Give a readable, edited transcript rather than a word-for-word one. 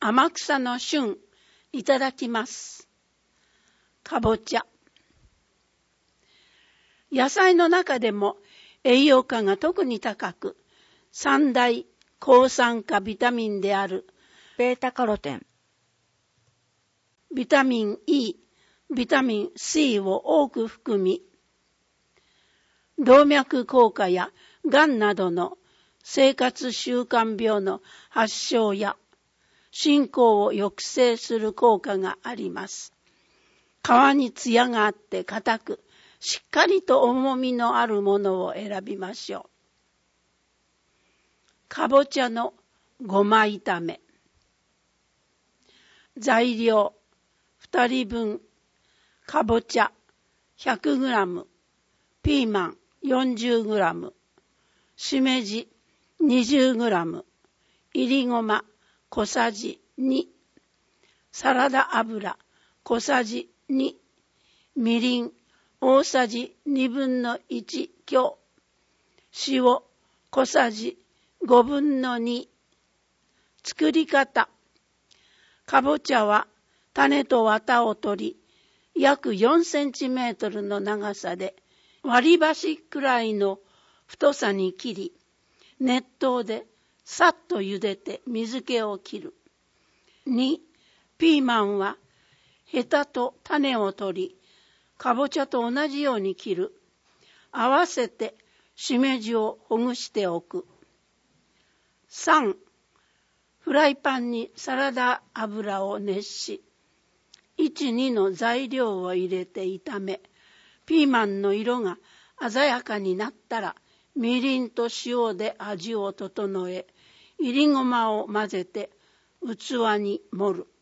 天草の旬、いただきます。かぼちゃ。野菜の中でも栄養価が特に高く、三大抗酸化ビタミンであるベータカロテン、 ビタミン E、ビタミン C を多く含み、動脈硬化やがんなどの生活習慣病の発症や進行を抑制する効果があります。皮にツヤがあって硬く、しっかりと重みのあるものを選びましょう。かぼちゃのごま炒め。材料2人分、かぼちゃ 100g、ピーマン 40g、しめじ 20g、いりごま小さじ2、サラダ油小さじ2、みりん大さじ1/2強、塩小さじ2/5。作り方。かぼちゃは種と綿を取り、約4センチメートルの長さで割り箸くらいの太さに切り、熱湯でさっと茹でて水気を切る。2、ピーマンはヘタと種を取り、かぼちゃと同じように切る。合わせてしめじをほぐしておく。3、フライパンにサラダ油を熱し、1、2の材料を入れて炒め、ピーマンの色が鮮やかになったら、みりんと塩で味を整え、いりごまを混ぜて器に盛る。